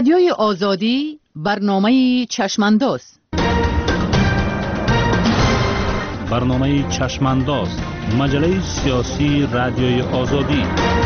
رادیوی آزادی برنامه چشمانداز. برنامه چشمانداز، مجله سیاسی رادیوی آزادی.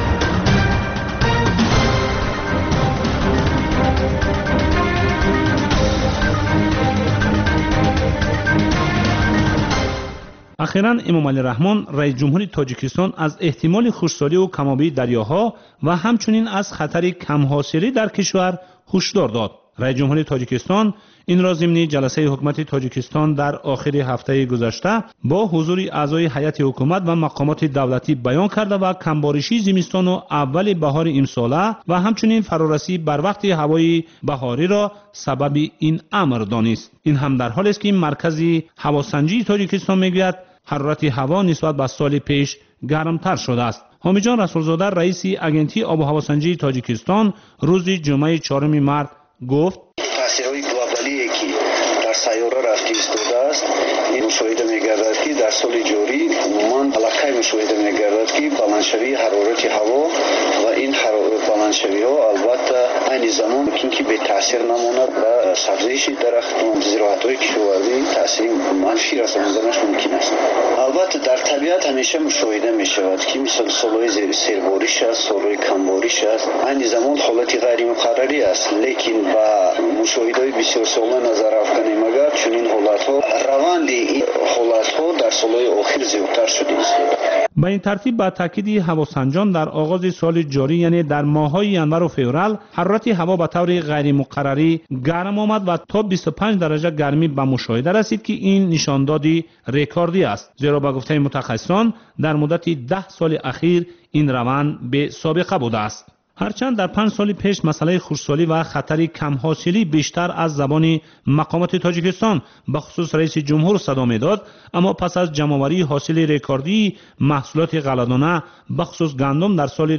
اخیراً امام علی رحمان رئیس جمهوری تاجیکستان از احتمال خشکسالی و کم‌آبی دریاها و همچنین از خطر کم‌حاصلی در کشور هشدار داد. رئیس جمهوری تاجیکستان این را ضمن جلسه حکومت تاجیکستان در آخر هفته گذشته با حضور اعضای هیئت حکومت و مقامات دولتی بیان کرده و کمبارشی زمستان و اول بهار امساله و همچنین فرارسی بر وقت هوای بهاری را سبب این امر دانست. این هم در حالی است که مرکز هواسنجی تاجیکستان میگوید حرارت هوا نسبت به سال پیش گرمتر شده است. حامد جان رسولزاده رئیس اژنسی آب و هواسنجی تاجیکستان روز جمعه 4 مارس گفت تاثیرهای گلوبالی که در سیاره رفته ایستاده است این مشاهده می‌گردد که در سال جاری عموماً علاقه مشاهده می‌گردد که بلندشوی حرارت هوا و این بلندشوی‌ها البته این زمان که به تاثیر نماند و سبزش درختان زراعت‌های کشاورزی تاثیر منفی رساندنش ممکن است. البته در طبیعت همیشه مشاهده می‌شود که مثل سال‌های سیرباریش است، سال‌های کمباریش است، این زمان حالت غیر مقرری است، لیکن با مشاهده‌های بسیار ساله نظر افکنیم اگر چنین حالت‌ها روند این حالت‌ها در سال‌های آخر زیادتر شده است. به این ترتیب با تاکید هواسنجان در آغاز سال جاری یعنی در ماه‌های ینور و فوریه حرارت هوا به طور غیر مقرری گرم آمد و تا 25 درجه گرمی به مشاهده رسید که این نشاندادی رکوردی است، زیرا به گفته متخصصان در مدت 10 سال اخیر این روند به سابقه بوده است. هرچند در 5 سال پیش مسئله خشکسالی و خطر کم‌حاصلی بیشتر از زبان مقامات تاجیکستان به خصوص رئیس جمهور صدا می‌داد، اما پس از جمع‌آوری حاصل رکوردی محصولات غله‌دانه به خصوص گندم در سال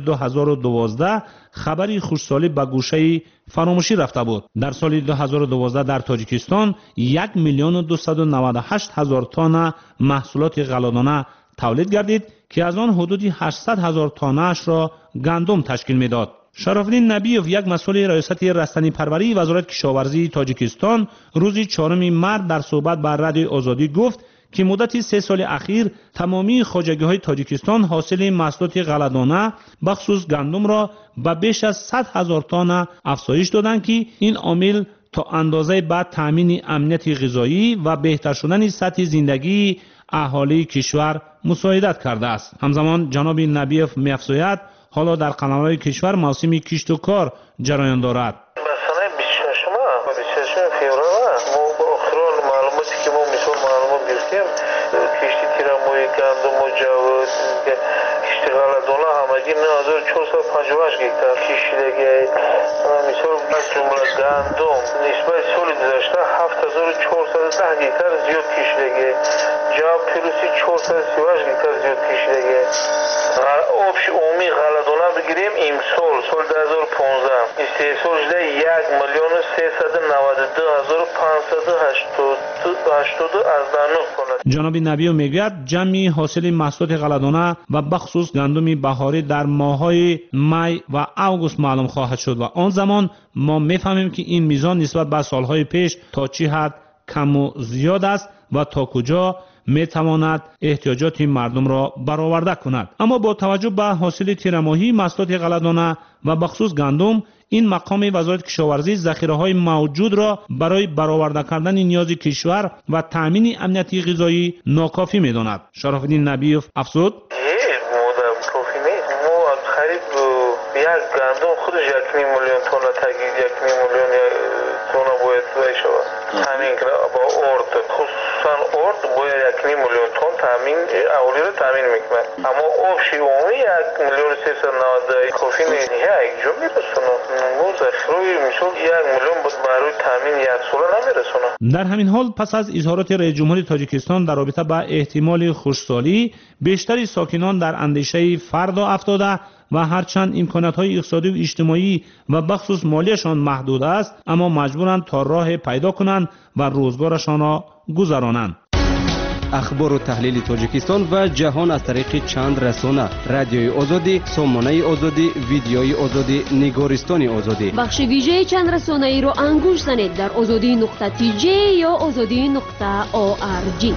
2012 خبری خشکسالی به گوشه فراموشی رفته بود. در سال 2012 در تاجیکستان 1,298,000 تن محصولات غله‌دانه تولید گردید که از آن حدود 800,000 تانه اش را گندم تشکیل میداد. شرافالدین نبیوف یک مسئول ریاست رستنی پروری وزارت کشاورزی تاجیکستان روز 4 مارس در صحبت با رادیو آزادی گفت که مدت 3 سال اخیر تمامی خواجگی‌های تاجیکستان حاصل محصولات غله‌دانه بخصوص گندم را به بیش از 100,000 تن افزایش دادند که این عامل تا اندازه بعد تامین امنیت غذایی و بهتر شدن سطح زندگی اهالی کشور مساعدت کرده است. همزمان جناب نبیوف می‌افزاید حالا در قلمروی کشور موسم کشت و کار جریان دارد. مثلا 26 فوریه ما با آخرین معلوماتی که ما مثال معلومات گرفتیم کشتی تیرموی گندم و جواد کشتی غله‌دانه همگی 9458 گکتار کشیدگی مثال از جمله گندم نسبت سال گذشته 7410 گکتار زیاد کشیدگی جواب پیروسی 438 گکتار زیاد کشیدگی آبش عمومی غله‌دانه بگیریم امسال سال 2015 استحصال شده 1,392,580 کند. جناب نبیو میگوید جمعی حاصل محصولات غله‌دانه و بخصوص گندم بهاری در ماه‌های می و اوگوست معلوم خواهد شد و آن زمان ما میفهمیم که این میزان نسبت به سالهای پیش تا چه حد کم و زیاد است و تا کجا میتواند احتیاجات مردم را برآورده کند. اما با توجه به حاصل تیرماهی محصولات غله‌دانه و بخصوص گندم این مقام وزارت کشاورزی ذخیره‌های موجود را برای برآورده کردن نیاز کشور و تامین امنیت غذایی ناکافی می‌داند. شرافالدین نبیوف افزود یک گندم خودش 1 میلیون تن تگید 1 میلیون تن باید بشود تامین با ارد خصوصا ارد باید 1 میلیون تن تامین اولی رو تامین میکنه اما آبش عمومی 1,390 کافی نیست یک جا میرسونه مو ذخیره مثل 1 میلیون برای تامین یک سال نمیرسونه. در همین حال پس از اظهارات رئیس جمهوری تاجیکستان در رابطه با احتمال خشکسالی بیشتری ساکنان در اندیشه فردا افتاده و هرچند امکانات‌های اقتصادی و اجتماعی و بخصوص مالیشان محدود است اما مجبورند تا راه پیدا کنند و روزگارشان را گذرانند. اخبار و تحلیل تاجیکستان و جهان از طریق چند رسانه: رادیوی آزادی، سامانه آزادی، ویدیوی آزادی، نگارستان آزادی. بخش ویژه چند رسانه ای را انگوش زنید در azadi.tj یا azadi.org.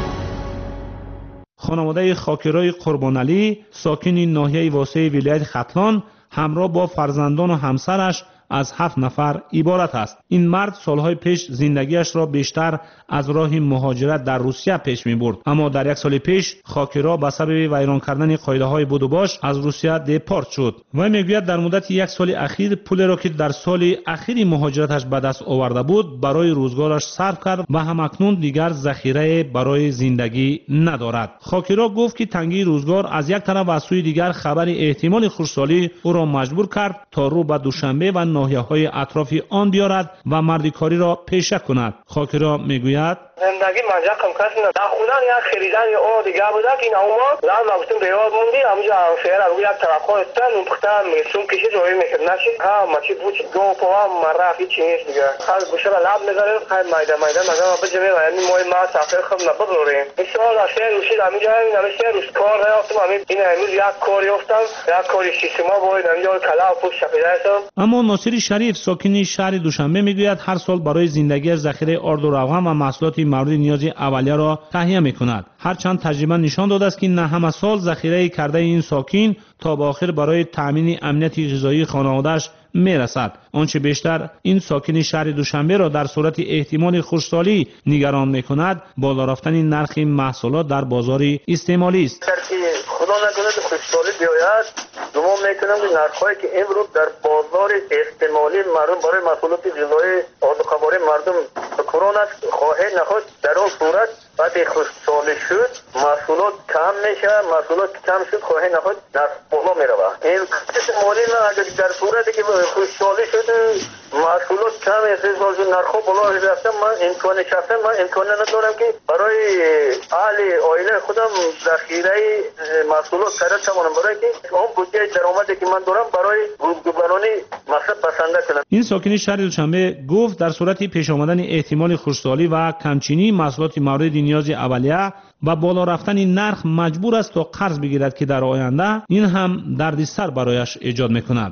خانواده خاکرای قربان علی ساکن ناحیه واسه ولایت ختلان همراه با فرزندان و همسرش از 7 نفر عبارت است. این مرد سالهای پیش زندگیش را بیشتر از راه مهاجرت در روسیه پیش می برد، اما در 1 سال پیش خاکرا به سبب ویران کردن قاعده های بود و باش از روسیه دپارت شد. و میگوید در مدت 1 سال اخیر پولی را که در سال اخیر مهاجرتش به دست آورده بود برای روزگارش صرف کرد و همکنون دیگر ذخیره برای زندگی ندارد. خاکرا گفت که تنگی روزگار از یک طرف و از سوی دیگر خبر احتمال خشکسالی او را مجبور کرد تا رو به دوشنبه و ناحیه‌های اطراف آن بیارد و مردکاری را پیشه کند. خاکرا میگوید زندگی مجا کم کس نه خودن یا خریدن یا او دیگه بوده که ناما لازم وقتون بیاد موندی همجا فعلا روی یک طرف استان مختار میسون کشی جوی میکرد نشی ها مچی بوچ دو پوا مرافی چیز دیگه خال گوشه لاب میذاره خال مایدا مگا بجمه یعنی موی ما سافر خب نبروریم ان شاء الله شهر روشی همجا نمیشه روش کار رفتم همین این امروز یک کاری افتم یک کاری سیستما بود همجا کلا پوش شفیدایتم. اما ناصر شریف ساکن شهر دوشنبه میگوید هر سال برای زندگی ذخیره آرد و روغن و محصولات مورد نیاز اولیه را تهیه می‌کند. هرچند تجربه نشان داده است که نه همه سال ذخیره کرده این ساکن تا به آخر برای تامین امنیت غذایی خانواده‌اش میرسد. آنچه بیشتر این ساکن شهر دوشنبه را در صورت احتمال خشکسالی نگران می‌کند بالا رفتن نرخ محصولات در بازار استعمالی است. خدا نکنه خشکسالی بیاید دوام میکنم که نرخ‌هایی که امروز در بازار استعمالی مردم برای محصولات غذایی آدوخواری مردم بکران است خواهد نخواهد در اون صورت وقتی خشکسالی شد محصولات کم میشه، محصولات کم شد خواهد نخواهد نرخ بالا میرود. این استعمالی نه اگر در صورتی که خشکسالی شد محصولات کم استعمال شد نرخ بالا رفته من امکان شخصا من امکان ندارم که برای اهل عائله خودم ذخیره محصولات خرید کنم برای که اون بودجه درآمدی که من دارم برای روزگارانه مقصد بسنده کنم. این ساکن شهر دوشنبه گفت در صورت پیش آمدن احتمال خشکسالی و کمچینی محصولات مورد نیاز اولیه و بالا رفتن نرخ مجبور است تا قرض بگیرد که در آینده این هم دردسر برایش ایجاد میکند.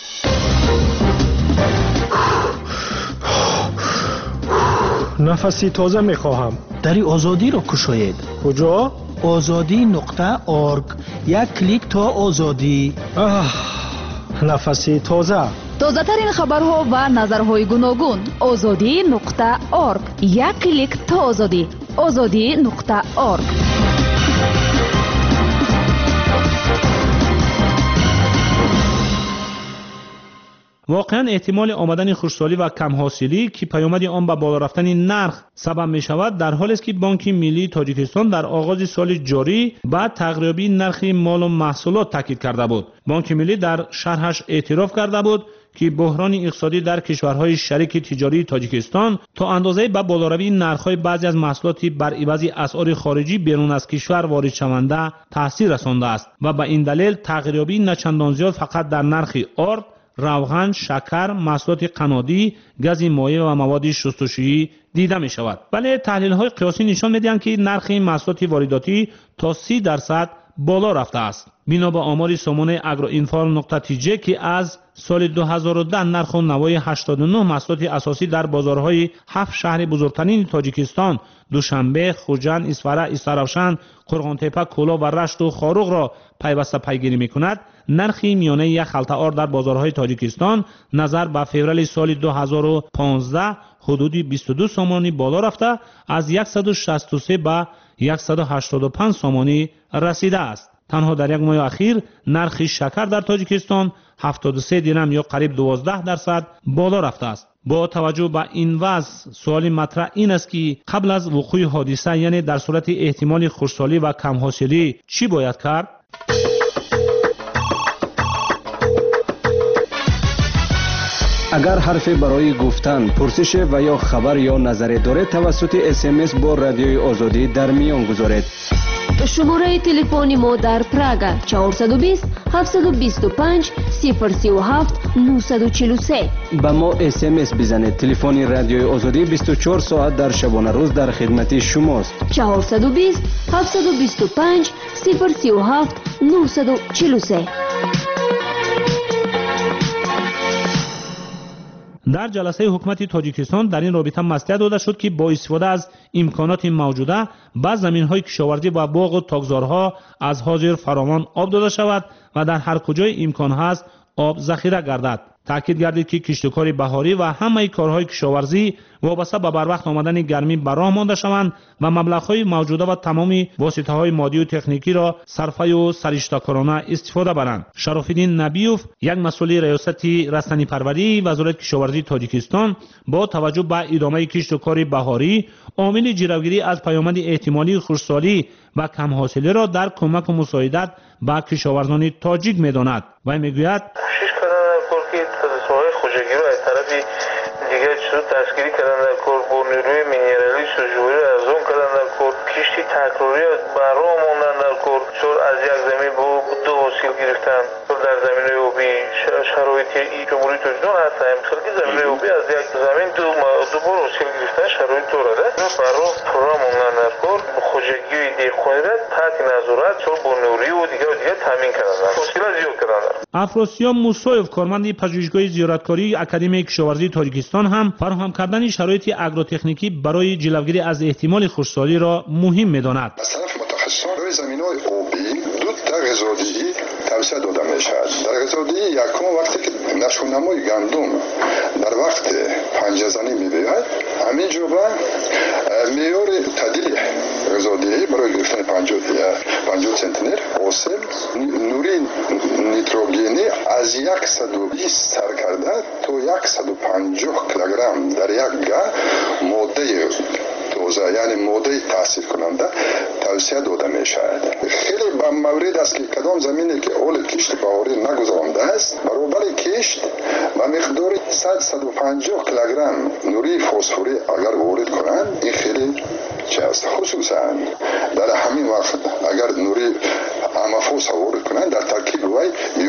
نفسی تازه میخواهم. دری آزادی را کشاید. کجا؟ azadi.org. یک کلیک تا آزادی. نفسی تازه. تازه ترین خبرها و نظرهای گوناگون. azadi.org. یک کلیک تا آزادی. azadi.org. واقعا احتمال آمدن خشکسالی و کم حاصلی که پیامد آن به بالا رفتن نرخ سبب می شود در حالی است که بانک ملی تاجیکستان در آغاز سال جاری به تقریبی نرخ مال و محصولات تاکید کرده بود. بانک ملی در شرحش اعتراف کرده بود که بحران اقتصادی در کشورهای شریک تجاری تاجیکستان تا اندازه به بالاروی نرخ‌های بعضی از محصولات بر عوض اسعار خارجی بیرون از کشور وارد شونده تاثیر رسانده است و به این دلیل تقریبی نچندان زیاد فقط در نرخ آرد، روغن، شکر، محصولات قنادی، گاز مایع و مواد شستشویی دیده می شود. ولی تحلیل های قیاسی نشان می دهند که نرخ محصولات وارداتی تا 30% بالا رفته است. بنا به آمار سامانه agroinform.tj که از سال 2010 نرخ و نوای 89 محصولات اساسی در بازارهای 7 شهر بزرگترین تاجیکستان دوشنبه، خوجند، اسفره، استرابشن، قرغانتپه، کولا و رشت و خاروق را پیوسته پیگیری می‌کند، نرخ میانه یک خلطه آرد در بازارهای تاجیکستان نظر به فوریه سال 2015 حدودی 22 سامانی بالا رفته از 163 به 185 سامانی رسیده است. تنها در یک ماه اخیر نرخ شکر در تاجیکستان 73 درم یا قریب 12% بالا رفته است. با توجه به این وضع سوال مطرح این است که قبل از وقوع حادثه یعنی در صورت احتمال خشکسالی و کم حاصلی چی باید کرد؟ اگر حرفی برای گفتن، پرسش و یا خبر یا نظری دارید توسط SMS با رادیوی آزادی در میان گذارید. شماره تلفن ما در پراگ 420 725 037 943. به ما SMS بزنید. تلفن رادیوی آزادی 24 ساعت در شبانه روز در خدمت شماست. 420 725 037 943. در جلسه حکومت تاجیکستان در این رابطه مصلحت داده شد که با استفاده از امکانات موجوده به زمین‌های کشاورزی و باغ و تاکزارها از حاضر فراوان آب داده شود و در هر کجای امکان هست آب ذخیره گردد. تاکید گردید که کشتکار بهاری و همه کارهای کشاورزی وابسته به بروقت آمدن گرمی به راه مانده شوند و مبلغ‌های موجوده و تمامی واسطه‌های مادی و تکنیکی را صرفه و سرشته‌کارانه استفاده برند. شراف‌الدین نبیوف، یک مسئول ریاست رستنی پروری وزارت کشاورزی تاجیکستان، با توجه به ادامه کشتکار بهاری عامل جلوگیری از پیامد احتمالی خشکسالی و کم حاصلی را در کمک و مساعدت به کشاورزان تاجیک می‌داند و می‌گوید دیگر شد دستگیری کردن در کار با نیروی مینرالی سوژوری از اون کردن در کار کشتی تکراری برای ماندن در کار چون از یک زمین با دو حاصل گرفتن در زمین آبی شرایط جمهوری تاجیکستان هست خیلی زمین آبی از یک زمین دو بار حاصل گرفتن شرایط داره برای پرا ماندن در کار خوشگی دیخونی را تحت نظارت چون با نیروی و دیگر تامین کردن حاصل زیاد کردن. افراسیاب موسایف، کارمند پژوهشگاه زیارتکاری اکادمی کشاورزی تاجیکستان، هم فراهم کردن شرایط اگروتکنیکی برای جلوگیری از احتمال خشکسالی را مهم می‌داند. از طرف متخصصان روی زمین‌های آبی دو تا غذادهی توصیه داده می‌شود. در غذادهی یکم وقتی که نشونمای گندم در وقت پنجه زنی می‌بیاید همین جوبه معیار تعدیل غذادهی برای گرفتن 50 سنتیمتر حاصل نوری نیتروژنی از 120 سر کرده تا 150 کیلوگرم در یک گاه ماده تازه یعنی ماده تاثیر کننده توصیه داده می شود. خیلی به مورد است که کدام زمینی که اول کشت بهاری نگذرانده است برابر کشت و مقدار 150 کیلوگرم نوری فسفوری اگر وارد کنند این خیلی چیست. خصوصا در همین وقت اگر نوری امافوس وارد کنند در ترکیب وی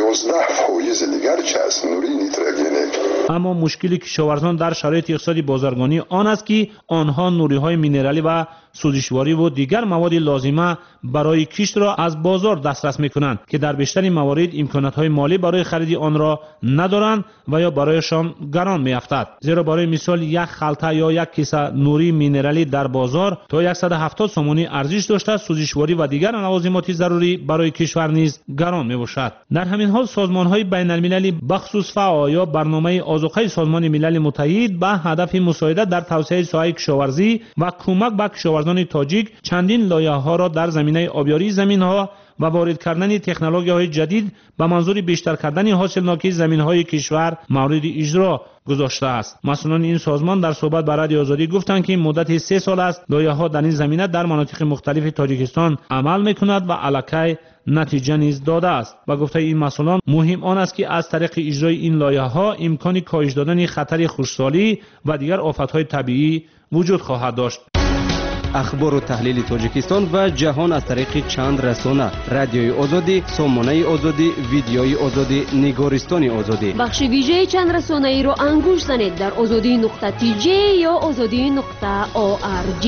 11% دیگر چیست نوری نیتروژنی. اما مشکلی کشاورزان در شرایط اقتصادی بازرگانی آن است که آنها نوری‌های مینرالی و سوزشواری و دیگر مواد لازمه برای کشت را از بازار دسترس می‌کنند که در بیشتر موارد امکانات‌های مالی برای خرید آن را ندارند و یا برایشان گران می‌افتد. زیرا برای مثال یک خلطه یا یک کیسه نوری مینرالی در بازار تا 170 سومانی ارزش داشته، سوزشواری و دیگر لوازمات ضروری برای کشور نیز گران می‌باشد. در همین حال سازمان‌های بین‌المللی بخصوص فاو یا برنامه آذوقه سازمان ملل متحد به هدف مساعدت در توسعه ساحه کشاورزی و کمک به کشاورزان تاجیک چندین لایحه‌ها را در زمینه آبیاری زمین‌ها و وارد کردن تکنولوژی‌های جدید به منظور بیشتر کردن حاصلناکی زمین‌های کشور مورد اجرا گذاشته است. مسئولان این سازمان در صحبت با رادیو آزادی گفتند که مدت 3 سال است لایحه‌ها در این زمینه در مناطق مختلف تاجیکستان عمل می‌کند و الکی نتیجه نیز داده است. و گفته این مسئولان مهم آن است که از طریق اجرای این لایحه‌ها امکان کاهش دادن خطر خشکسالی و دیگر آفت‌های طبیعی وجود خواهد داشت. اخبار و تحلیل تاجیکستان و جهان از طریق چند رسانه: رادیوی آزادی، سامانه آزادی، ویدیوی آزادی، نگارستان آزادی. بخش ویژه چند رسانه ای را انگوش زنید در azadi.tj یا azadi.org.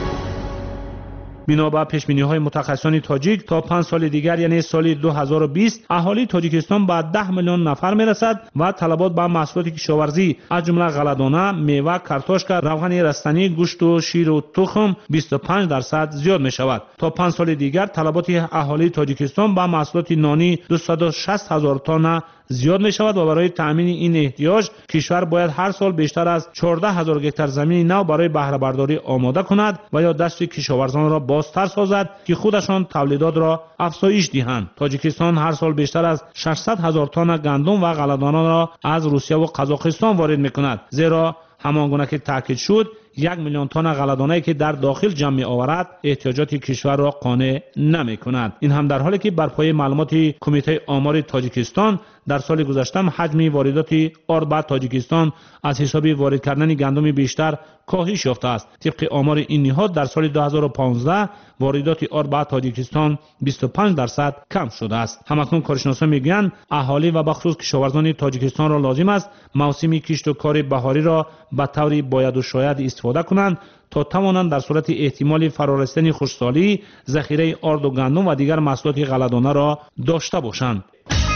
بنا به پیش‌بینی‌های متخصصان تاجیک تا 5 سال دیگر یعنی سال 2020 اهالی تاجیکستان به 10 میلیون نفر میرسد و طلبات به محصولات کشاورزی از جمله غله‌دانه، میوه، کارتوشکا، روغن رستنی، گوشت و شیر و تخم 25% زیاد می شود. تا 5 سال دیگر طلبات اهالی تاجیکستان به محصولات نانی 260,000 تن زیاد می شود و برای تامین این احتیاج کشور باید هر سال بیشتر از 14,000 گکتار زمین نو برای بهره برداری آماده کند و یا دست کشاورزان را بازتر سازد که خودشان تولیدات را افزایش دهند. تاجیکستان هر سال بیشتر از 600,000 تن گندم و غله‌دانه را از روسیه و قزاقستان وارد می کند. زیرا همانگونه که تاکید شد 1 میلیون تن غله‌دانه‌ای که در داخل جمع می‌آورد احتیاجات کشور را قانع نمی‌کند. این هم در حالی که بر پایه معلومات کمیته آمار تاجیکستان در سال گذشته حجم واردات آرد به تاجیکستان از حساب وارد کردن گندم بیشتر کاهش یافته است. طبق آمار این نهاد در سال 2015 واردات آرد به تاجیکستان 25% کم شده است. همکنون کارشناسان میگویند اهالی و بخصوص کشاورزان تاجیکستان را لازم است موسم کشت و کار بهاری را به طور باید و شاید استفاده کنند تا توانند در صورت احتمال فرارسیدن خشکسالی ذخیره آرد و گندم و دیگر محصولات غله‌دانه را داشته باشند.